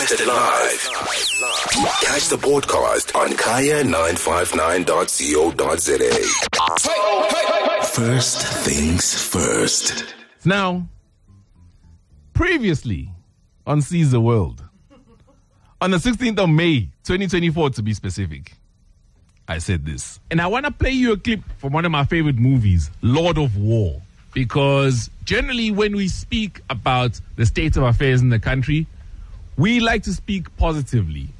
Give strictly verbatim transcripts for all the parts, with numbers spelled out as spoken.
broadcasted live. Catch the podcast on kaya nine five nine dot co dot za. First things first. Now, previously on Seize the World, on the sixteenth of May, twenty twenty-four to be specific, I said this. And I want to play you a clip from one of my favorite movies, Lord of War. Because generally when we speak about the state of affairs in the country, we like to speak positively.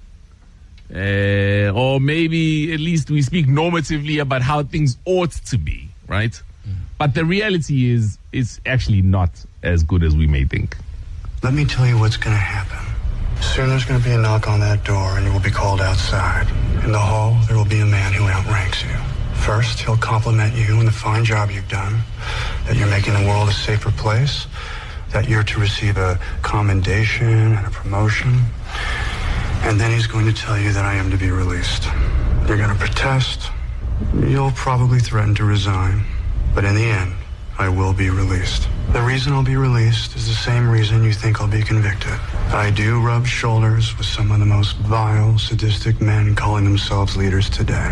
Uh, or maybe at least we speak normatively about how things ought to be, right? Mm. But the reality is, it's actually not as good as we may think. Let me tell you what's going to happen. Soon there's going to be a knock on that door and you will be called outside. In the hall, there will be a man who outranks you. First, he'll compliment you on the fine job you've done, that you're making the world a safer place, that you're to receive a commendation and a promotion. And then he's going to tell you that I am to be released. You're going to protest. You'll probably threaten to resign. But in the end, I will be released. The reason I'll be released is the same reason you think I'll be convicted. I do rub shoulders with some of the most vile, sadistic men calling themselves leaders today.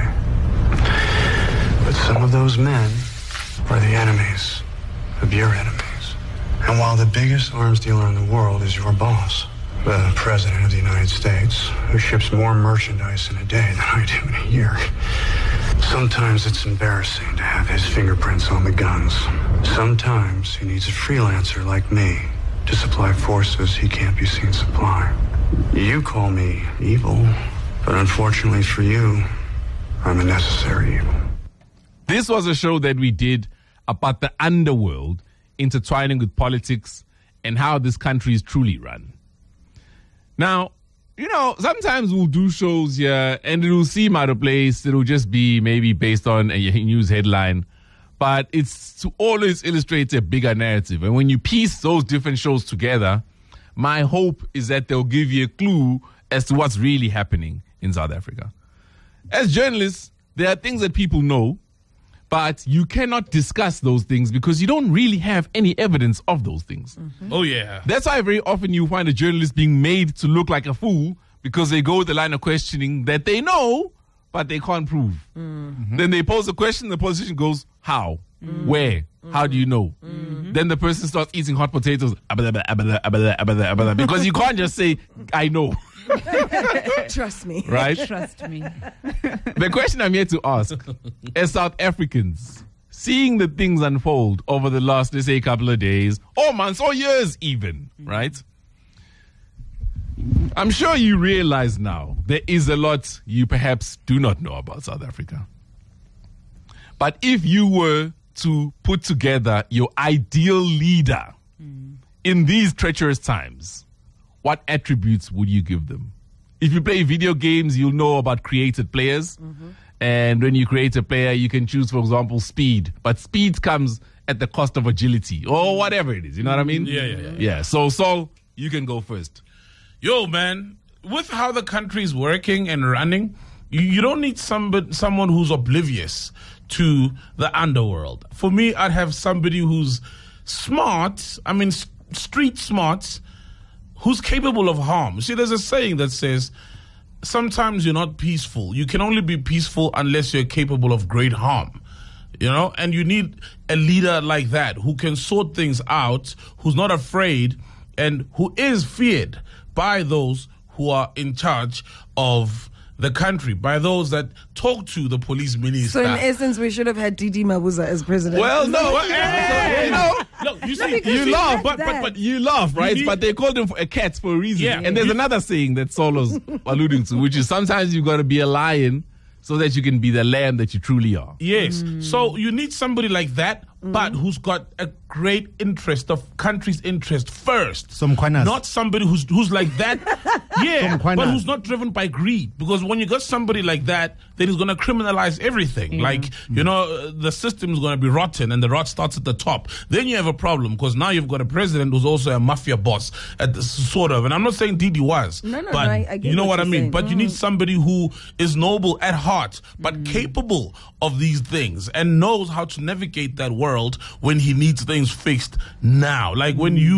But some of those men are the enemies of your enemies. And while the biggest arms dealer in the world is your boss, the President of the United States, who ships more merchandise in a day than I do in a year, sometimes it's embarrassing to have his fingerprints on the guns. Sometimes he needs a freelancer like me to supply forces he can't be seen supplying. You call me evil, but unfortunately for you, I'm a necessary evil. This was a show that we did about the underworld intertwining with politics and how this country is truly run. Now, you know, sometimes we'll do shows here and it'll seem out of place. It'll just be maybe based on a news headline. But it's to always illustrate a bigger narrative. And when you piece those different shows together, my hope is that they'll give you a clue as to what's really happening in South Africa. As journalists, there are things that people know, but you cannot discuss those things because you don't really have any evidence of those things. Mm-hmm. Oh, yeah. That's why very often you find a journalist being made to look like a fool because they go with the line of questioning that they know, but they can't prove. Mm-hmm. Then they pose a question, the politician goes, how? Mm-hmm. Where? Mm-hmm. How do you know? Mm-hmm. Then the person starts eating hot potatoes because you can't just say, I know. Trust me. Right? Trust me. The question I'm here to ask, as South Africans, seeing the things unfold over the last, let's say, couple of days, or months, or years even, mm-hmm. right? I'm sure you realize now there is a lot you perhaps do not know about South Africa. But if you were to put together your ideal leader mm. in these treacherous times, what attributes would you give them? If you play video games, you'll know about created players. Mm-hmm. And when you create a player, you can choose, for example, speed. But speed comes at the cost of agility or whatever it is. You know what I mean? Yeah, yeah, yeah. Yeah, so, so you can go first. Yo, man, with how the country is working and running, you, you don't need somebody, someone who's oblivious to the underworld. For me, I'd have somebody who's smart, I mean, st- street smart, who's capable of harm. See, there's a saying that says, sometimes you're not peaceful. You can only be peaceful unless you're capable of great harm. You know, and you need a leader like that who can sort things out, who's not afraid, and who is feared by those who are in charge of the country, by those that talk to the police minister. So in essence, we should have had Didi Mabuza as president. Well, no, well, yeah. you know, look, you No, see, because you he laugh, said but, but that. but you laugh, right? need- But they called him a cat for a reason. Yeah. And there's You- another saying that Solo's alluding to, which is sometimes you've got to be a lion so that you can be the lamb that you truly are. Yes. So you need somebody like that, but who's got a great interest of country's interest first. Some Kwanas. Not somebody who's who's like that. Yeah. Some Kwanas. But who's not driven by greed. Because when you got somebody like that, then he's going to criminalize everything. Like, you know, the system is going to be rotten and the rot starts at the top. Then you have a problem because now you've got a president who's also a mafia boss, at the, sort of. And I'm not saying Didi was. No, no, but no, I- I get you know what what I you're mean? saying. But you need somebody who is noble at heart, but capable of these things and knows how to navigate that world when he needs things fixed now. Like when you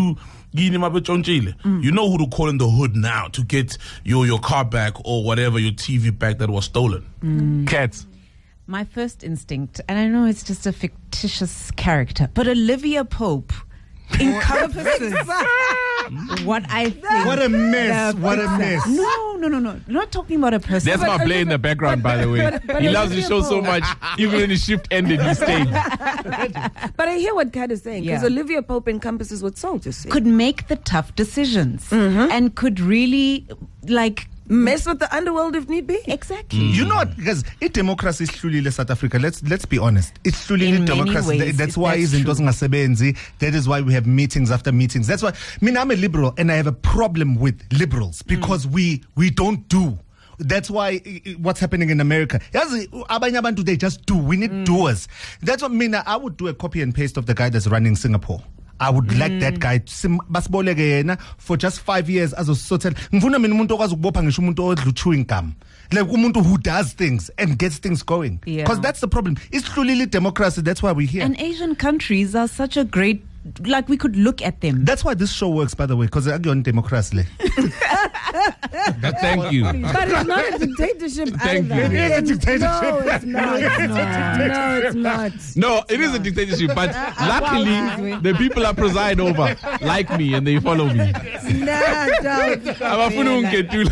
Gini mabechontshile. You know who to call in the hood now to get your, your car back or whatever, your T V back that was stolen. Cats. My first instinct, and I know it's just a fictitious character, but Olivia Pope encompasses what I think. What a mess. the What a pizza- mess. No, no, no, no. Not talking about a person. That's my play in the background, by the way. but- but He loves the Olivia show so Pope- much, even when his shift ended, he stayed. But I hear what Kat is saying, because Yeah. Olivia Pope encompasses what Saul just said. could make the tough decisions Mm-hmm. and could really, like, mess with the underworld if need be. exactly. You know what? Because it democracy is hlulile South Africa. Let's let's be honest. It's hlulile In many democracy. ways, That's it- why that's izinto true. zingasebenzi. That is why we have meetings after meetings. That's why. I mean, I'm a liberal and I have a problem with liberals because we we don't do. That's why i- i- what's happening in America. Yazi, abanye abantu, they just do. We need doers. That's what I mean. I would do a copy and paste of the guy that's running Singapore. I would like that guy sim- basiboleke yena for just five years as a sotel. Ngifuna mina umuntu okwazi ukubopha ngisho umuntu odla chewing gum. Like umuntu who does things and gets things going. Yeah. Because that's the problem. It's hlulile democracy. That's why we're here. And Asian countries are such a great, like, we could look at them. That's why this show works, by the way, because you're on democracy. le. But thank you. But it's not a dictatorship Thank either. you. It is a dictatorship. No, it's not. No, it's not. No, it is a dictatorship, but luckily the people I preside over like me and they follow me. Nah, don't. Abafuna ungethula.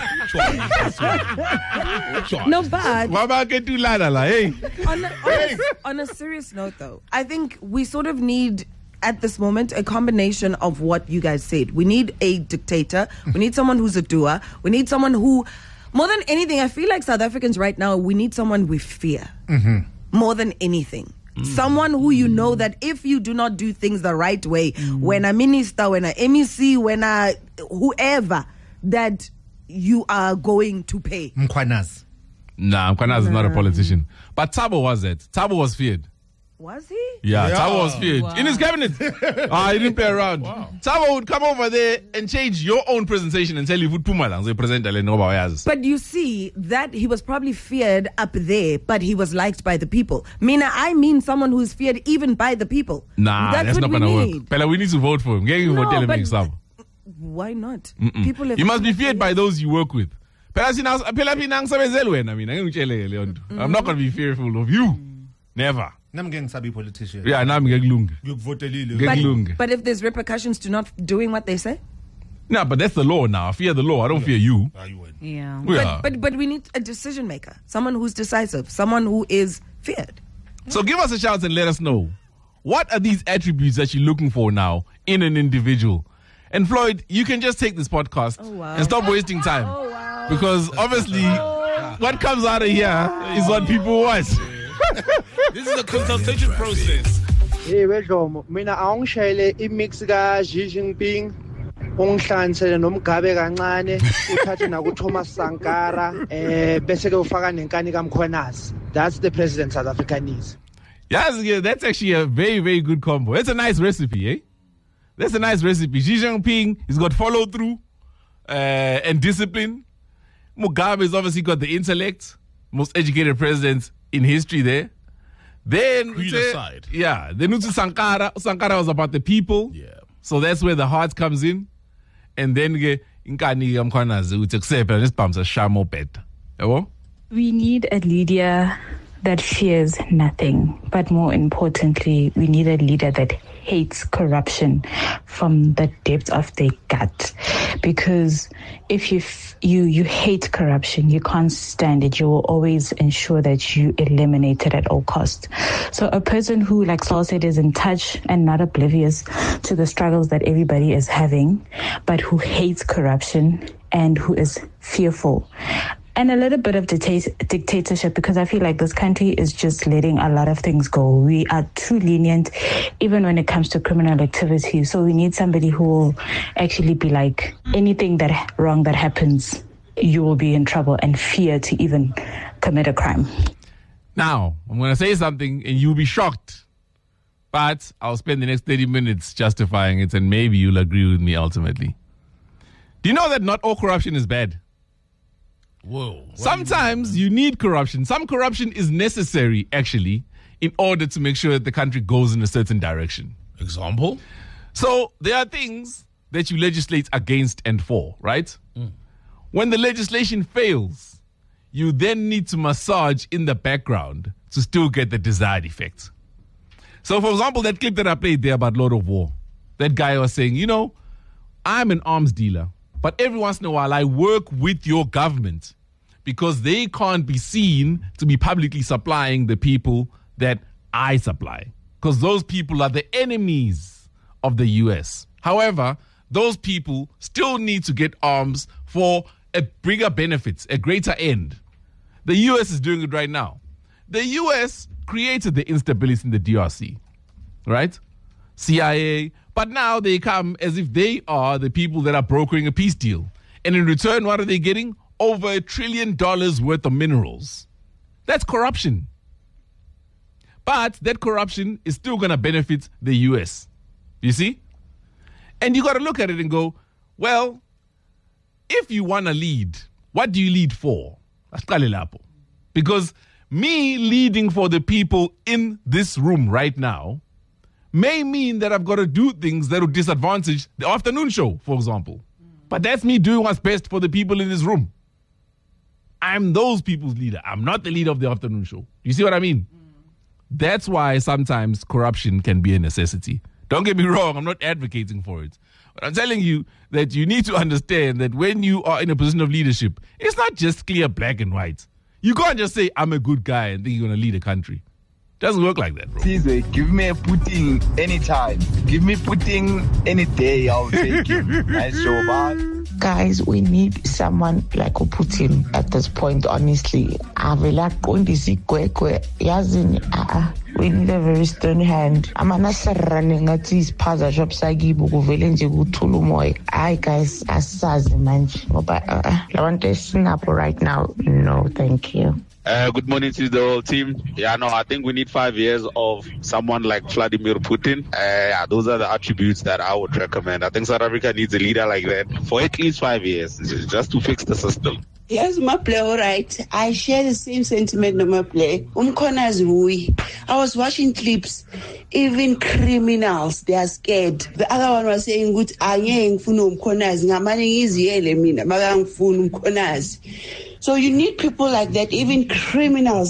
No, but Baba ketulana la, hey. on a, on, a, on a serious note, though, I think we sort of need, at this moment, a combination of what you guys said. We need a dictator. We need someone who's a doer. We need someone who, more than anything, I feel like South Africans right now, we need someone we fear more than anything. Someone who you know that if you do not do things the right way, when a minister, when a M E C, when a whoever, that you are going to pay. Mkhwanazi. Nah, Mkhwanazi is not a politician. But Thabo was it. Thabo was feared. Was he? Yeah, Yeah. Thabo was feared. In his cabinet. Ah, he didn't play around. Thabo would come over there and change your own presentation and tell you, Puma so present But you see that he was probably feared up there, but he was liked by the people. Mina, I mean someone who's feared even by the people. Nah, that's, what not we going to need. work. Pella, we need to vote for him. Get him No, vote tell him but- next time. Why not? People have You must be feared by those you work with. Phela sina- phela mina ngisebenzela wena mina, ngingitshele leyo nto. I'm not going to be fearful of you. Never. Nami ngeke ngisabi politician. Yeah, nami ngekulunga. Ngikuvotelile. Ngeke- But, Kulunge. but if there's repercussions to not doing what they say, No, but that's the law now. I fear the law. I don't fear you. Yeah. Yeah. but, but but we need a decision maker, someone who's decisive, someone who is feared. So give us a shout and let us know. What are these attributes that you're looking for now in an individual? And Floyd, you can just take this podcast Oh, wow. and stop wasting time. Oh, wow. Because obviously, what comes out of here is what people want. This is a consultation process. Hey wedlomo mina awungishayele imix ka Xi Jinping ungihlanganisele nomgabe kancane uthathe naku Thomas Sankara eh bese ke ufaka nenkani kaMkhwanazi. That's the president South Africa needs. Yes, yeah, that's actually a very, very good combo. It's a nice recipe, eh? That's a nice recipe. Xi Jinping, he's got follow through uh, and discipline. Mugabe's obviously got the intellect, most educated president in history there. Then, Creed uh, aside. yeah, then Utu Sankara. Sankara was about the people. Yeah. So that's where the heart comes in. And then, ke, Nkani Mkhwanazi, uthi kusephela nesibhamu sashamo better. Yabo? We need a leader that fears nothing, but more importantly, we need a leader that hates corruption from the depth of their gut. Because if you f- you you hate corruption, you can't stand it. You will always ensure that you eliminate it at all costs. So a person who, like Saul said, is in touch and not oblivious to the struggles that everybody is having, but who hates corruption and who is fearful. And a little bit of dictat- dictatorship, because I feel like this country is just letting a lot of things go. We are too lenient, even when it comes to criminal activity. So we need somebody who will actually be like, anything that wrong that happens, you will be in trouble and fear to even commit a crime. Now, I'm going to say something and you'll be shocked. But I'll spend the next thirty minutes justifying it and maybe you'll agree with me ultimately. Do you know that not all corruption is bad? Whoa. Sometimes you need corruption. Some corruption is necessary, actually, in order to make sure that the country goes in a certain direction. Example? So there are things that you legislate against and for, right? Mm. When the legislation fails, you then need to massage in the background to still get the desired effect. So, for example, that clip that I played there about Lord of War, that guy was saying, you know, I'm an arms dealer, but every once in a while I work with your government because they can't be seen to be publicly supplying the people that I supply, because those people are the enemies of the U S. However, those people still need to get arms for a bigger benefit, a greater end. The U S is doing it right now. The U S created the instability in the D R C, right? C I A, but now they come as if they are the people that are brokering a peace deal. And in return, what are they getting? Over a trillion dollars worth of minerals. That's corruption. But that corruption is still going to benefit the U S. You see? And you got to look at it and go, well, if you want to lead, what do you lead for? Because me leading for the people in this room right now may mean that I've got to do things that will disadvantage the afternoon show, for example. But that's me doing what's best for the people in this room. I'm those people's leader. I'm not the leader of the afternoon show. You see what I mean? That's why sometimes corruption can be a necessity. Don't get me wrong, I'm not advocating for it. But I'm telling you that you need to understand that when you are in a position of leadership, it's not just clear black and white. You can't just say, I'm a good guy and think you're going to lead a country. It doesn't work like that, bro. Caesar, give me a pudding anytime. Give me pudding any day, I'll take it. Nice show, man. Guys, we need someone like Putin at this point, honestly. We need a very stern hand. I'm not running at these paza shops. I give you Tulumoy. I guys, as man. But I want to snap right now. No, thank you. Uh, good morning to the whole team. Yeah, no, I think we need five years of someone like Vladimir Putin. Uh, yeah, those are the attributes that I would recommend. I think South Africa needs a leader like that for at least five years, just to fix the system. Yes, my play, all right. I share the same sentiment on my play. Umkona's Rui. I was watching clips. Even criminals, they are scared. The other one was saying, "Good, I ain't funu umkona's. Ngamani easy elemina. Magang funu umkona's." So you need people like that, even criminals,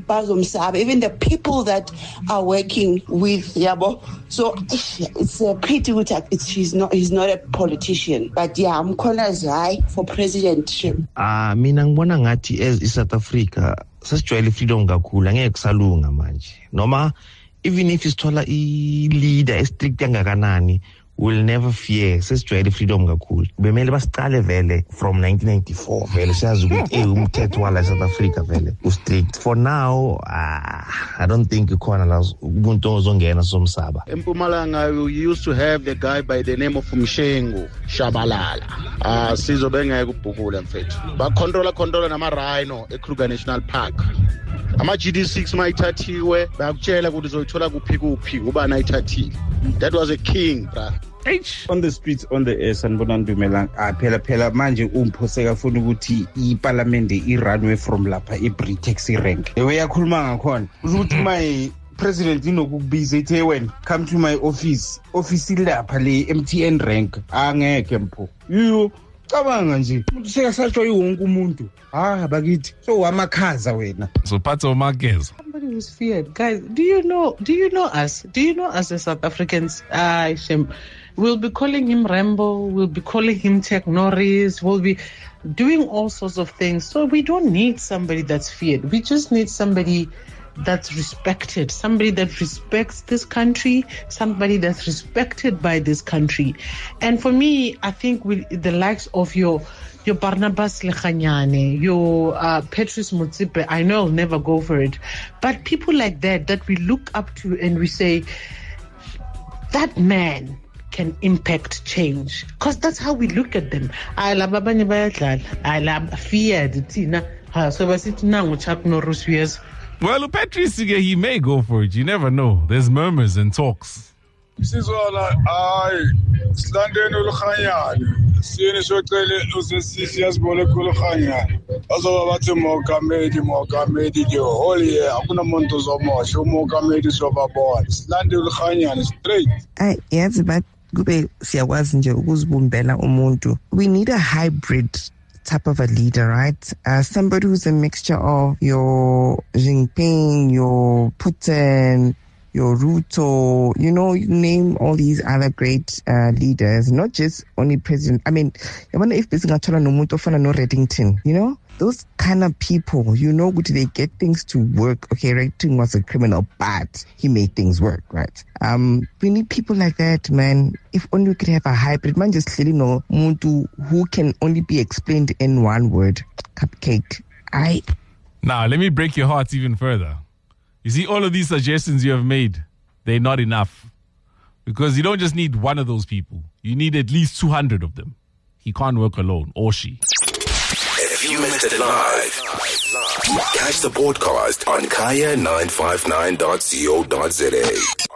even the people that are working with Yabo. So it's a pretty good. It's, he's not. He's not a politician, but yeah, I'm calling as high for presidentship. Ah, mina ngibona ngathi as South Africa sesijwayele freedom kakhulu angeke kusalunga manje. Noma even if isithola I leader strict kangakanani, will never fear sesijwayele freedom kakhulu. Bemele basiqale vele from nineteen ninety-four vele siyazi ukuthi eh umthetho wala South Africa vele ustrict. For now, uh, I don't think ukhona la ubuntu ozongena somsaba. Empumalanga we used to have the guy by the name of Mshengu Shabalala. Ah uh, sizobengeke ubhukula mfethu. Ba controller controller nama rhino eKruger National Park. Ama G D six mayithathiwe bayakutshela ukuthi uzoyithola kuphi kuphi uba nayithathile. That was a king, bruh. H on the streets on the air sanibona Ndumelang ah phela phela manje umphoseka funa ukuthi iparliament irunwe from lapha eBritex rank. Uyakhuluma ngakhona ukuthi my president inokubiza ethe wena come to my office office lapha le M T N rank angeke mpho. You cabanga nje umuntu sekasatshwa iwonke umuntu ah bakithi so wamakhaza wena so Patso Mageza. Somebody who's feared. Guys, do you know do you know us do you know us as South Africans? Ah uh, shame. We'll be calling him Rambo, we'll be calling him Tech Norris, we'll be doing all sorts of things. So we don't need somebody that's feared. We just need somebody that's respected, somebody that respects this country, somebody that's respected by this country. And for me, I think with the likes of your your Barnabas Lekanyane, your uh, Petrus Motsepe, I know I'll never go for it, but people like that, that we look up to and we say, that man can impact change, because that's how we look at them. I love abanye bayadlala, I love feared Tina. So I sit now with Chuck Norris years. Well, Patrice, he may go for it. You never know. There's murmurs and talks. This is all I stand in Ulkhanyani. Seeing so clearly, Lucius Bolekul Khanyani. Also, about the Mohammed, Mohammed, the whole year, Akuna Montos or more, show Mohammed is overboard. Stand in Ulkhanyani straight. Uh, yes, but kube siyakwazi nje ukuzibumbela umuntu. We need a hybrid type of a leader, right? Uh, somebody who's a mixture of your Jinping, your Putin, your Ruto, you know, you name all these other great uh, leaders, not just only president. I mean, I wonder if there's no Reddington, you know? Those kind of people, you know, they get things to work. Okay, Reddington was a criminal, but he made things work, right? Um, we need people like that, man. If only we could have a hybrid, man, just clearly know Muntu who can only be explained in one word. Cupcake. I. Now, let me break your hearts even further. You see, all of these suggestions you have made, they're not enough. Because you don't just need one of those people. You need at least two hundred of them. He can't work alone, or she. If you missed it live, catch the podcast on kaya nine five nine dot co dot za.